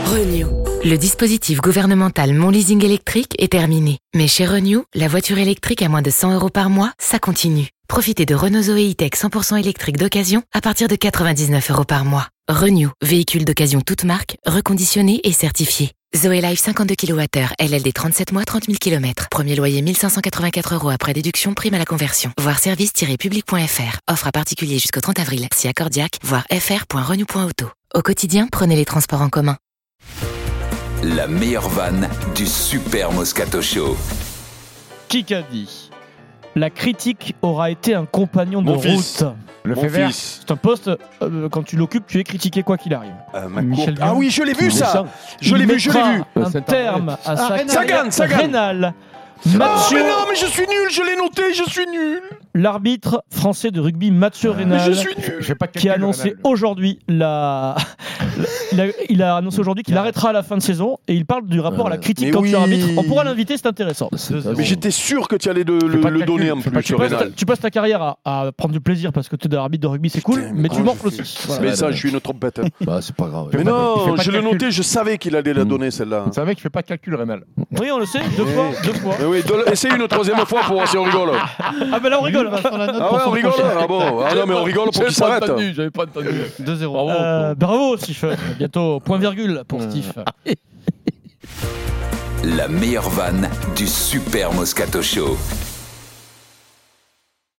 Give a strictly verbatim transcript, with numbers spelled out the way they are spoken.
Renew. Le dispositif gouvernemental Mon Leasing électrique est terminé. Mais chez Renew, la voiture électrique à moins de cent euros par mois, ça continue. Profitez de Renault Zoé E-Tech cent pour cent électrique d'occasion à partir de quatre-vingt-dix-neuf euros par mois. Renew, véhicule d'occasion toute marque, reconditionné et certifié. Zoé Life cinquante-deux kilowattheures, L L D trente-sept mois, trente mille kilomètres. Premier loyer mille cinq cent quatre-vingt-quatre euros après déduction, prime à la conversion. Voir service tiret public point f r. Offre à particulier jusqu'au trente avril. Si accordiaque, voir f r point renew point auto. Au quotidien, prenez les transports en commun. La meilleure vanne du Super Moscato Show. Qui qu'a dit ? La critique aura été un compagnon de Mon route. fils. Le Mon fait vert. fils. C'est un poste, euh, quand tu l'occupes, tu es critiqué quoi qu'il arrive. Euh, ma Michel cour- Ah Dion. oui, je l'ai vu ça. Méchant. Je l'ai Il vu, je l'ai mettra vu. un C'est un terme à sa Rénal. Ça gagne, ça gagne. Rénal. Oh, Mathieu, mais non, mais je suis nul, je l'ai noté, je suis nul. l'arbitre français de rugby Mathieu Mais Rénal, je suis nul. Je fais pas de qui a calcul, annoncé Rénal. aujourd'hui la... il, a, il a annoncé aujourd'hui qu'il arrêtera à la fin de saison et il parle du rapport à la critique Mais quand oui. tu es arbitre. On pourra l'inviter, c'est intéressant. Mais j'étais sûr que tu allais le, Fais le- pas de le calcul, donner en fais plus pas de sur Tu passes, ta, Rénal. tu passes ta carrière à, à prendre du plaisir parce que tu es arbitre de rugby, c'est cool, Putain, mais tu comment morfles je fais aussi. Mais ça, je suis une trompette. Bah, c'est pas grave. Mais Fais pas de- non, fais pas de je l'ai calcul. noté, je savais qu'il allait la donner celle-là. C'est un mec qui fait pas de calcul, Rénal. Oui, on le sait, deux fois, deux fois. Mais oui, de- essaye une troisième fois pour voir si on rigole. Ah ben là on rigole. Ah ouais, on rigole. Ah bon, ah non, mais on rigole pour qu'il s'arrête. J'avais pas entendu. deux zéro. Bravo, euh, bravo Steve. Bientôt point virgule pour Steve. La meilleure vanne du Super Moscato Show.